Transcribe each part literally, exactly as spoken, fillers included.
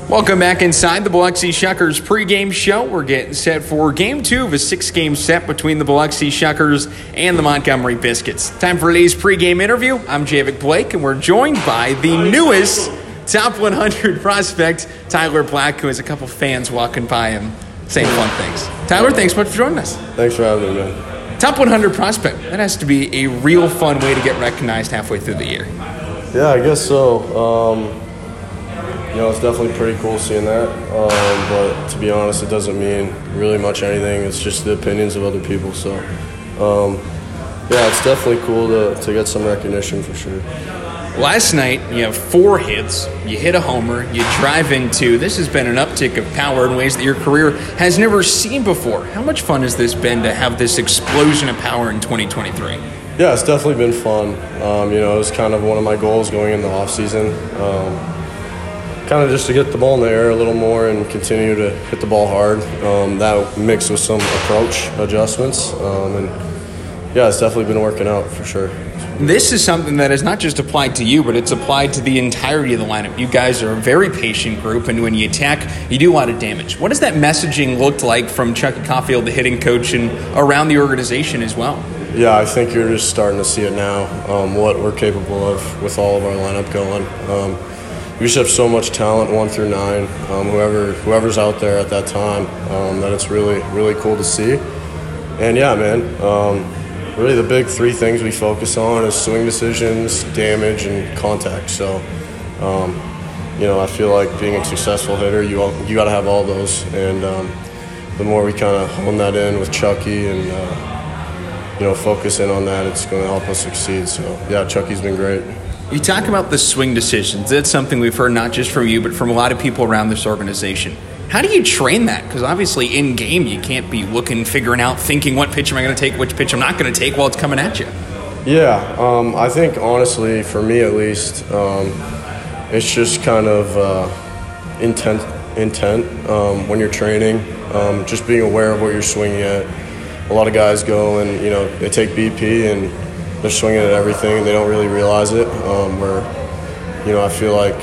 Welcome back inside the Biloxi Shuckers pregame show. We're getting set for game two of a six-game set between the Biloxi Shuckers and the Montgomery Biscuits. Time for today's pregame interview. I'm Javik Blake, and we're joined by the newest top one hundred prospect, Tyler Black, who has a couple fans walking by him saying fun things. Tyler, thanks so much for joining us. Thanks for having me, man. Top one hundred prospect. That has to be a real fun way to get recognized halfway through the year. Yeah, I guess so. Um, you know, it's definitely pretty cool seeing that. Um, but to be honest, it doesn't mean really much anything. It's just the opinions of other people. So, um, yeah, it's definitely cool to, to get some recognition for sure. Last night, you have four hits, you hit a homer, you drive in two. This has been an uptick of power in ways that your career has never seen before. How much fun has this been to have this explosion of power in twenty twenty-three? Yeah, it's definitely been fun. Um, you know, it was kind of one of my goals going in the offseason. Um, kind of just to get the ball in the air a little more and continue to hit the ball hard. Um, that mixed with some approach adjustments. Um, and, yeah, it's definitely been working out for sure. This is something that is not just applied to you, but it's applied to the entirety of the lineup. You guys are a very patient group, and when you attack, you do a lot of damage. What does that messaging look like from Chucky Caulfield, the hitting coach, and around the organization as well? Yeah, I think you're just starting to see it now, um, what we're capable of with all of our lineup going. Um, we just have so much talent, one through nine, um, whoever whoever's out there at that time, um, that it's really, really cool to see. And, yeah, man, um, really the big three things we focus on is swing decisions, damage, and contact. So, um, you know, I feel like being a successful hitter, you all, you got to have all those. And um, the more we kind of hone that in with Chucky and, uh, you know, focus in on that, it's going to help us succeed. So, yeah, Chucky's been great. You talk about the swing decisions. That's something we've heard not just from you, but from a lot of people around this organization. How do you train that? Because obviously in game you can't be looking, figuring out, thinking what pitch am I going to take, which pitch I'm not going to take while it's coming at you. Yeah, um, I think honestly, for me at least, um, it's just kind of uh, intent. Intent um, when you're training, um, just being aware of what you're swinging at. A lot of guys go and you know they take B P and they're swinging at everything and they don't really realize it. Um, where you know I feel like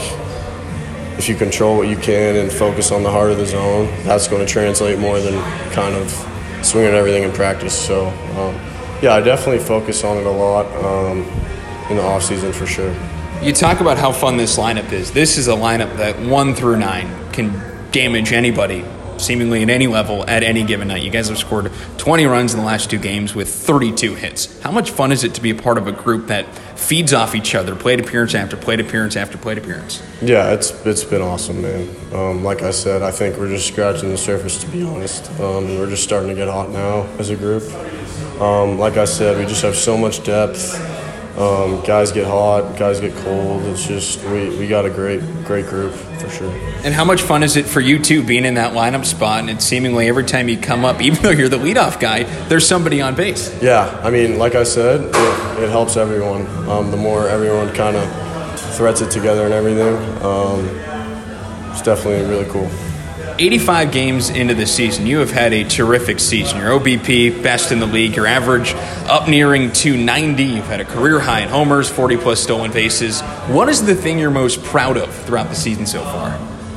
if you control what you can and focus on the heart of the zone, that's going to translate more than kind of swinging at everything in practice. So, um, yeah, I definitely focus on it a lot um, in the off season for sure. You talk about how fun this lineup is. This is a lineup that one through nine can damage anybody, seemingly at any level, at any given night. You guys have scored twenty runs in the last two games with thirty-two hits. How much fun is it to be a part of a group that feeds off each other, plate appearance after plate appearance after plate appearance? Yeah, it's it's been awesome, man. Um, like I said, I think we're just scratching the surface, to be honest. Um, we're just starting to get hot now as a group. Um, like I said, we just have so much depth. Um, guys get hot, guys get cold. It's just we, we got a great great group for sure. And how much fun is it for you too, being in that lineup spot? And it's seemingly every time you come up, even though you're the leadoff guy, there's somebody on base. Yeah, I mean, like I said, it, it helps everyone. Um, the more everyone kind of threads it together and everything, um, it's definitely really cool. eighty-five games into the season, you have had a terrific season. Your O B P, best in the league. Your average up nearing two ninety. You've had a career high in homers, forty-plus stolen bases. What is the thing you're most proud of throughout the season so far?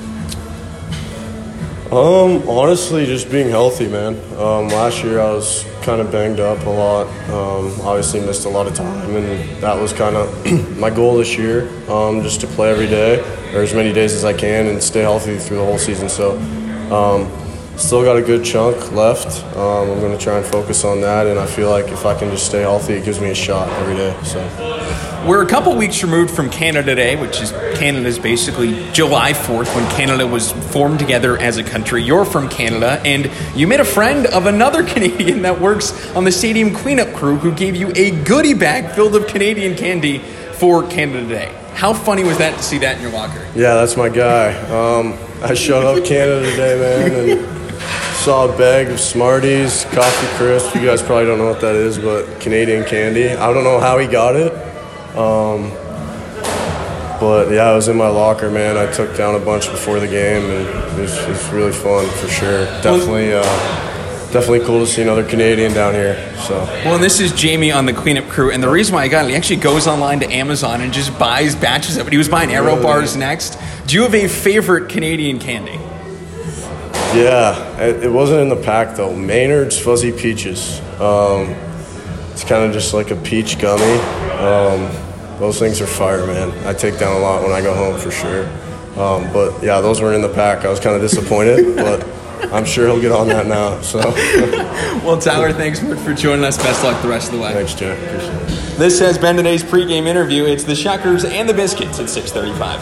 Um, honestly, just being healthy, man. Um, last year I was kind of banged up a lot. Um, obviously missed a lot of time, and that was kind of my goal this year, um, just to play every day, or as many days as I can, and stay healthy through the whole season. So, um, still got a good chunk left. Um, I'm going to try and focus on that, and I feel like if I can just stay healthy, it gives me a shot every day. So. We're a couple weeks removed from Canada Day, which is Canada's basically July fourth, when Canada was formed together as a country. You're from Canada, and you made a friend of another Canadian that works on the stadium cleanup crew who gave you a goodie bag filled with Canadian candy for Canada Day. How funny was that to see that in your locker? Yeah, that's my guy. Um, I showed up Canada Day, man, and saw a bag of Smarties, Coffee Crisp. You guys probably don't know what that is, but Canadian candy. I don't know how he got it. Um, but yeah, I was in my locker, man. I took down a bunch before the game, and it was, it was really fun for sure. Definitely, uh, definitely cool to see another Canadian down here. So. Well, and this is Jamie on the cleanup crew, and the reason why I got it, he actually goes online to Amazon and just buys batches of it. He was buying Aero really? bars next. Do you have a favorite Canadian candy? Yeah, it, it wasn't in the pack though. Maynard's Fuzzy Peaches. Um, it's kind of just like a peach gummy. Um, those things are fire, man. I take down a lot when I go home for sure. Um, but yeah, those weren't in the pack. I was kind of disappointed, but I'm sure he'll get on that now. So. Well, Tyler, thanks much for joining us. Best luck the rest of the way. Thanks, Jack. Appreciate it. This has been today's pregame interview. It's the Shuckers and the Biscuits at six thirty-five.